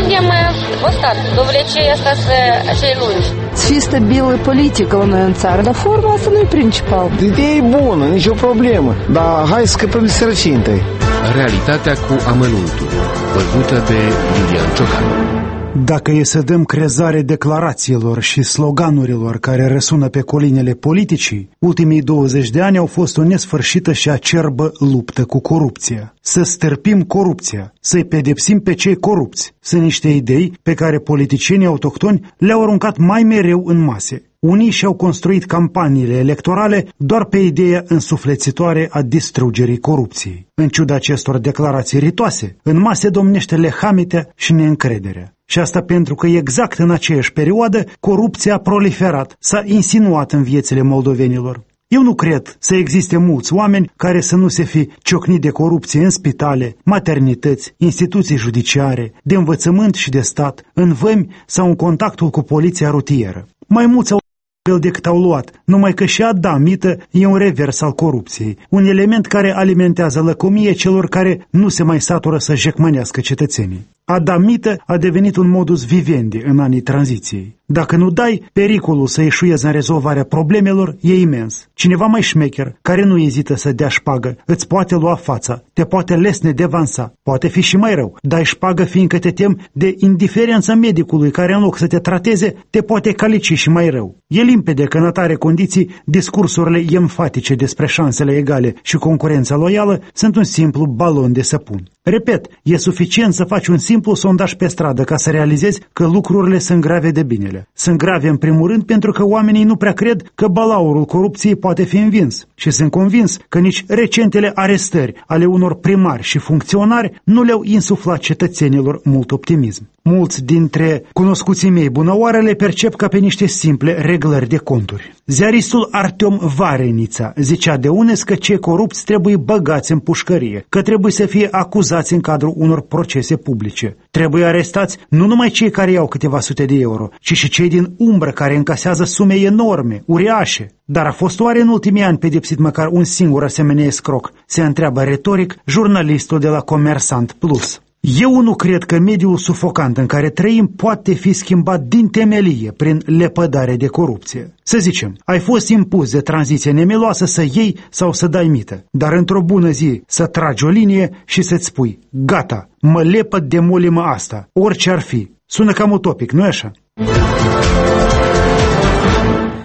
будем ось так, довлече acei lungi. Să fie stabilă politică la noi în țară, dar forma asta nu e principal. Ideea e bună, nicio problemă, dar hai să scăpăm de sărăcie întâi. Realitatea cu amănuntul, văzută de Iulian Ciocan. Dacă e să dăm crezare declarațiilor și sloganurilor care răsună pe colinele politicii, ultimii 20 de ani au fost o nesfârșită și acerbă luptă cu corupția. Să stârpim corupția, să-i pedepsim pe cei corupți, sunt niște idei pe care politicienii autohtoni le-au aruncat mai mereu în mase. Unii și-au construit campaniile electorale doar pe ideea însuflețitoare a distrugerii corupției. În ciuda acestor declarații ritoase, în mase domnește lehamitea și neîncrederea. Și asta pentru că exact în aceeași perioadă corupția a proliferat, s-a insinuat în viețile moldovenilor. Eu nu cred să existe mulți oameni care să nu se fi ciocnit de corupție în spitale, maternități, instituții judiciare, de învățământ și de stat, în vămi sau în contactul cu poliția rutieră. Mai mulți au decât au luat, numai că și a da mită e un revers al corupției, un element care alimentează lăcomie celor care nu se mai satură să jecmănească cetățenii. A da mită a devenit un modus vivendi în anii tranziției. Dacă nu dai, pericolul să eșuezi în rezolvarea problemelor e imens. Cineva mai șmecher, care nu ezită să dea șpagă, îți poate lua fața, te poate lesne devansa, poate fi și mai rău. Dai șpagă fiindcă te tem de indiferența medicului care în loc să te trateze, te poate calici și mai rău. E limpede că în atare condiții, discursurile emfatice despre șansele egale și concurența loială sunt un simplu balon de săpun. Repet, e suficient să faci un simplu sondaj pe stradă ca să realizezi că lucrurile sunt grave de binele. Sunt grave în primul rând pentru că oamenii nu prea cred că balaurul corupției poate fi învins și sunt convins că nici recentele arestări ale unor primari și funcționari nu le-au insuflat cetățenilor mult optimism. Mulți dintre cunoscuții mei bunăoară le percep ca pe niște simple reglări de conturi. Ziaristul Artem Varenița zicea de unes că cei corupți trebuie băgați în pușcărie, că trebuie să fie acuzați în cadrul unor procese publice. Trebuie arestați nu numai cei care iau câteva sute de euro, ci și cei din umbră care încasează sume enorme, uriașe. Dar a fost oare în ultimii ani pedepsit măcar un singur asemenea escroc? Se întreabă retoric jurnalistul de la Comersant Plus. Eu nu cred că mediul sufocant în care trăim poate fi schimbat din temelie prin lepădare de corupție. Să zicem, ai fost impus de tranziție nemiloasă să iei sau să dai mită, dar într-o bună zi să tragi o linie și să-ți spui, gata, mă lepăd de molimă asta, orice ar fi. Sună cam utopic, nu-i așa?